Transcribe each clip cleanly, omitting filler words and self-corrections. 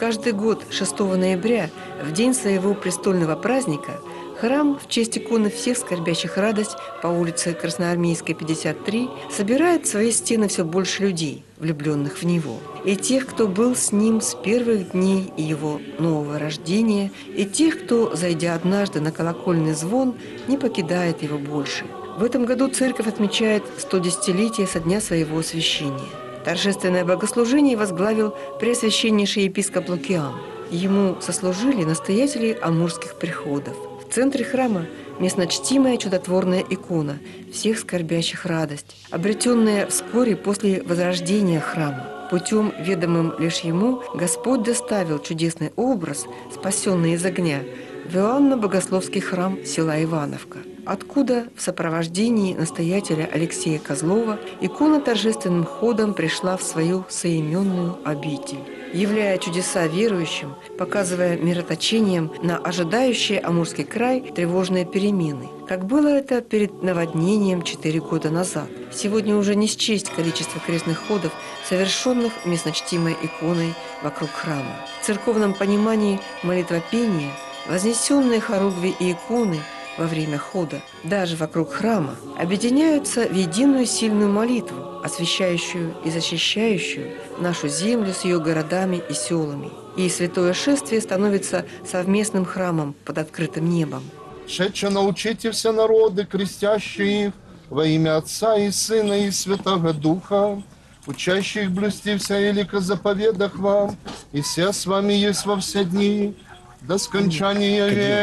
Каждый год 6 ноября, в день своего престольного праздника, храм в честь иконы всех скорбящих радость по улице Красноармейской, 53, собирает в свои стены все больше людей, влюбленных в него, и тех, кто был с ним с первых дней его нового рождения, и тех, кто, зайдя однажды на колокольный звон, не покидает его больше. В этом году церковь отмечает 110-летие со дня своего освящения. Торжественное богослужение возглавил преосвященнейший епископ Лукиан. Ему сослужили настоятели амурских приходов. В центре храма местночтимая чудотворная икона всех скорбящих радость, обретенная вскоре после возрождения храма. Путем, ведомым лишь ему, Господь доставил чудесный образ, спасенный из огня, в Иоанно-Богословский храм села Ивановка, откуда в сопровождении настоятеля Алексея Козлова икона торжественным ходом пришла в свою соименную обитель, являя чудеса верующим, показывая мироточением на ожидающие Амурский край тревожные перемены, как было это перед наводнением 4 года назад. Сегодня уже не счесть количество крестных ходов, совершенных местночтимой иконой вокруг храма. В церковном понимании молитвопения, вознесенные хоругви и иконы во время хода, даже вокруг храма, объединяются в единую сильную молитву, освящающую и защищающую нашу землю с ее городами и селами. И святое шествие становится совместным храмом под открытым небом. «Шедше научите все народы, крестящие их во имя Отца и Сына и Святого Духа, учащих блюсти вся велика заповедах вам, и все с вами есть во все дни, до скончания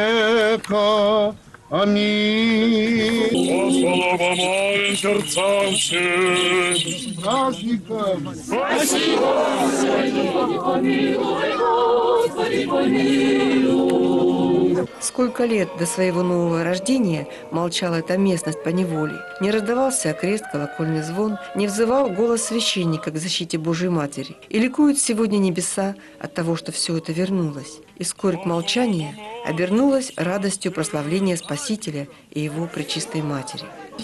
века. Аминь. Господа помолим сердцам всем. Праздником! Спасибо! Господи, помилуй, Господи, помилуй. Сколько лет до своего нового рождения молчала эта местность по неволе, не раздавался окрест, колокольный звон, не взывал голос священника к защите Божией Матери. И ликуют сегодня небеса от того, что все это вернулось. И скорбь молчания обернулась радостью прославления Спасителя и Его Пречистой Матери.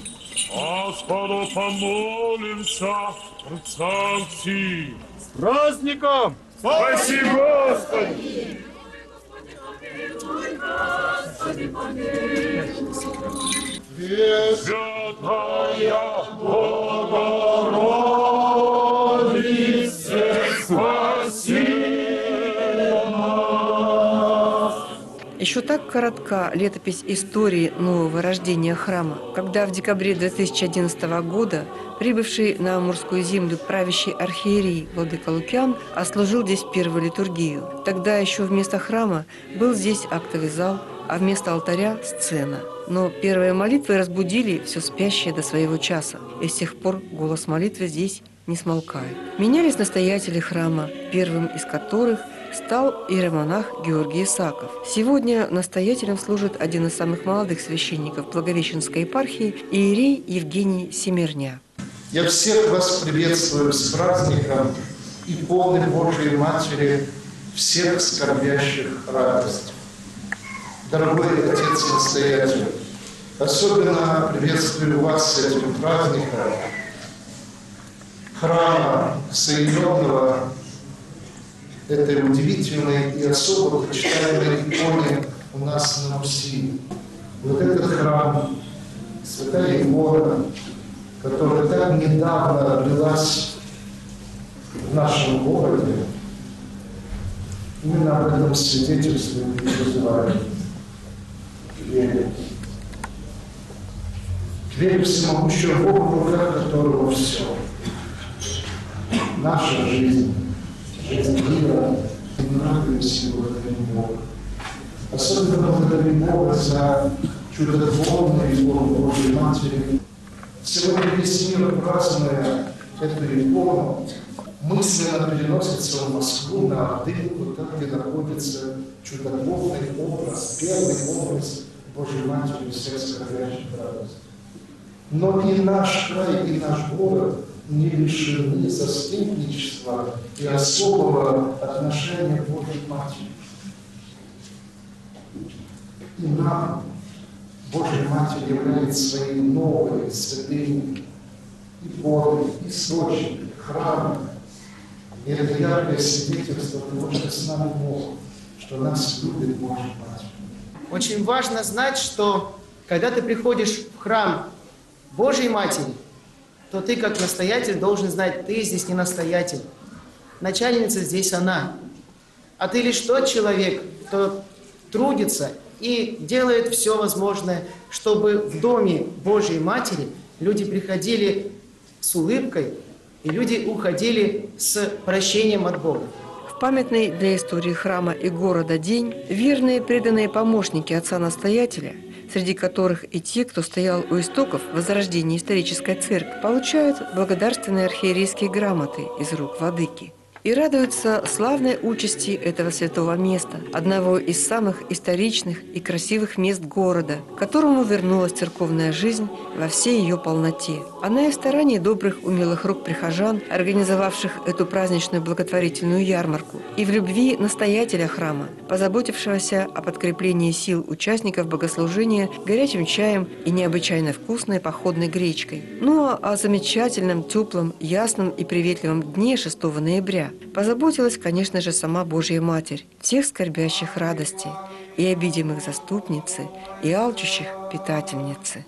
Господу помолимся, сердцам всем. С праздником! Спасибо, Господи! Святая Богородице, спаси нас! Еще так коротка летопись истории нового рождения храма, когда в декабре 2011 года прибывший на Амурскую землю правящий архиерей владыка Лукиан отслужил здесь первую литургию. Тогда еще вместо храма был здесь актовый зал, а вместо алтаря – сцена. Но первые молитвы разбудили все спящее до своего часа, и с тех пор голос молитвы здесь не смолкает. Менялись настоятели храма, первым из которых стал иеромонах Георгий Исаков. Сегодня настоятелем служит один из самых молодых священников Благовещенской епархии иерей Евгений Семерня. Я всех вас приветствую с праздником иконы Божией Матери, всех скорбящих радость. Дорогой отец-настоятель, особенно приветствую вас с этим праздником храма, соединенного этой удивительной и особо почитаемой иконе у нас на Руси. Вот этот храм, святая икона, которая так недавно обрелась в нашем городе, именно об этом свидетельствует и призывает к вере. К вере всемогущего Бога, в руках которого все. Наша жизнь, жизнь мира, и мы радуемся и благодарим Бога. Особенно благодарим Бога за чудотворную икону Божьей Матери. Сегодня весь мир, празднуя эту икону, мысленно переносится в Москву, на Ордынку, там, где находится чудотворный образ, первый образ Божьей Матери всех скорбящих радость. Но и наш край, и наш город не лишены заступничества и особого отношения к Божьей Матери. И нам Божья Матерь является своей новой святыней, иконой, источником, храмом. И это яркое свидетельство того, что с нами Бог, что нас любит Божья Матерь. Очень важно знать, что когда ты приходишь в храм Божьей Матери, то ты как настоятель должен знать, ты здесь не настоятель. Начальница здесь она. А ты лишь тот человек, кто трудится и делает все возможное, чтобы в доме Божьей Матери люди приходили с улыбкой, и люди уходили с прощением от Бога. В памятный для истории храма и города день верные преданные помощники отца-настоятеля, среди которых и те, кто стоял у истоков возрождения исторической церкви, получают благодарственные архиерейские грамоты из рук владыки и радуются славной участи этого святого места, одного из самых историчных и красивых мест города, к которому вернулась церковная жизнь во всей ее полноте. Она и в старании добрых умелых рук прихожан, организовавших эту праздничную благотворительную ярмарку, и в любви настоятеля храма, позаботившегося о подкреплении сил участников богослужения горячим чаем и необычайно вкусной походной гречкой. Ну а о замечательном, теплом, ясном и приветливом дне 6 ноября позаботилась, конечно же, сама Божья Матерь, всех скорбящих радости, и обидимых заступницы, и алчущих питательницы.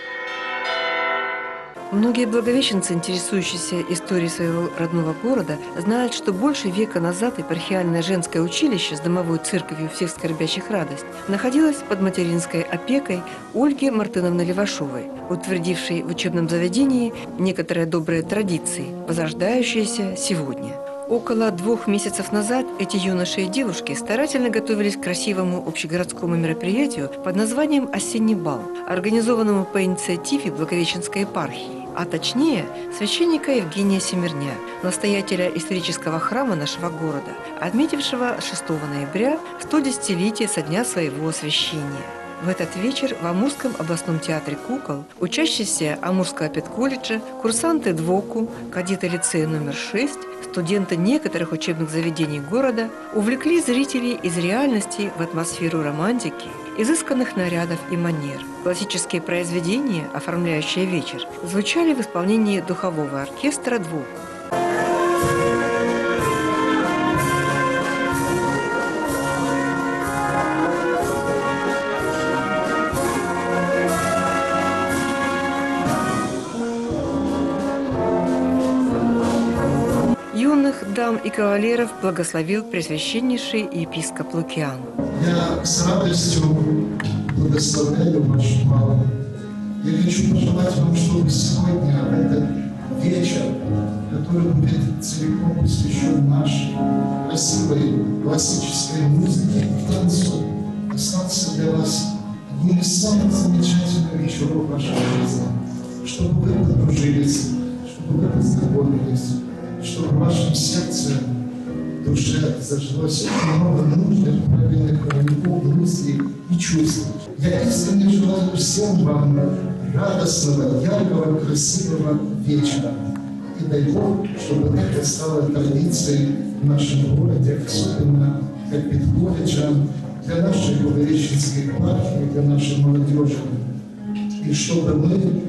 Многие благовещенцы, интересующиеся историей своего родного города, знают, что больше века назад епархиальное женское училище с домовой церковью всех скорбящих радость находилось под материнской опекой Ольги Мартыновны Левашовой, утвердившей в учебном заведении некоторые добрые традиции, возрождающиеся сегодня. Около 2 месяцев назад эти юноши и девушки старательно готовились к красивому общегородскому мероприятию под названием «Осенний бал», организованному по инициативе Благовещенской епархии, а точнее священника Евгения Семерня, настоятеля исторического храма нашего города, отметившего 6 ноября 110-летие со дня своего освящения. В этот вечер в Амурском областном театре кукол учащиеся Амурского педколледжа, курсанты ДВОКу, кадеты лицея номер 6, студенты некоторых учебных заведений города увлекли зрителей из реальности в атмосферу романтики, изысканных нарядов и манер. Классические произведения, оформляющие вечер, звучали в исполнении духового оркестра ДВОКу. Юных дам и кавалеров благословил пресвященнейший епископ Лукиан. Я с радостью благословляю вашу маму. Я хочу пожелать вам, чтобы сегодня этот вечер, который будет целиком посвящен нашей красивой классической музыке и танцу, остался для вас одним из самых замечательных вечеров вашей жизни, чтобы вы подружились, чтобы вы познакомились, чтобы в вашем сердце, душе зажглось много нужных, правильных мыслей и чувств. Я искренне желаю всем вам радостного, яркого, красивого вечера. И дай Бог, чтобы это стало традицией в нашем городе, особенно как педколледжа, для нашей благовещенской епархии, для нашей молодежи. И чтобы мы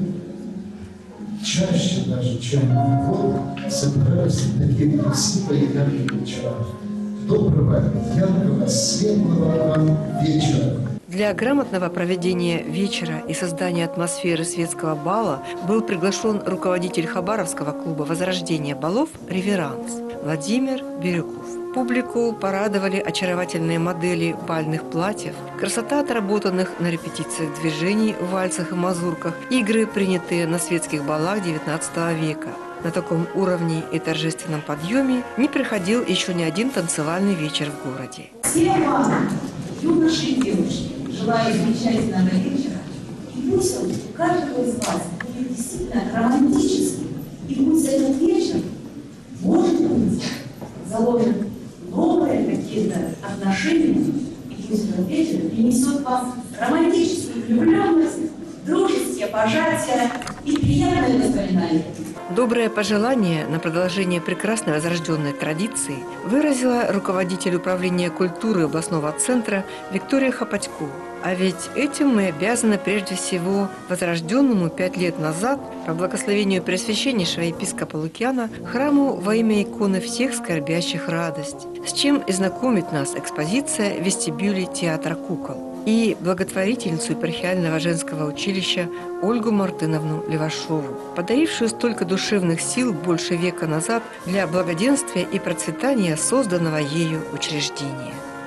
чаще даже, чем год, собирались в такие красивые и яркие вечера. Доброго, яркого, светлого вам вечера. Для грамотного проведения вечера и создания атмосферы светского бала был приглашен руководитель Хабаровского клуба возрождения балов «Реверанс» Владимир Бирюков. Публику порадовали очаровательные модели бальных платьев, красота отработанных на репетициях движений в вальсах и мазурках, игры, принятые на светских балах XIX века. На таком уровне и торжественном подъеме не проходил еще ни один танцевальный вечер в городе. Всем вам, юноши и девушки, желаю замечательного вечера. И пусть он у каждого из вас будет действительно романтический. И пусть этот вечер, может быть, заложит новые какие-то отношения. И пусть этот вечер принесет вам романтическую влюбленность, дружеские пожатия и приятные воспоминания. Доброе пожелание на продолжение прекрасной возрожденной традиции выразила руководитель управления культуры областного центра Виктория Хапатько. А ведь этим мы обязаны прежде всего возрожденному 5 лет назад по благословению Преосвященнейшего епископа Лукиана храму во имя иконы всех скорбящих радость, с чем и знакомит нас экспозиция в вестибюле театра кукол и благотворительницу епархиального женского училища Ольгу Мартыновну Левашову, подарившую столько душевных сил больше века назад для благоденствия и процветания созданного ею учреждения.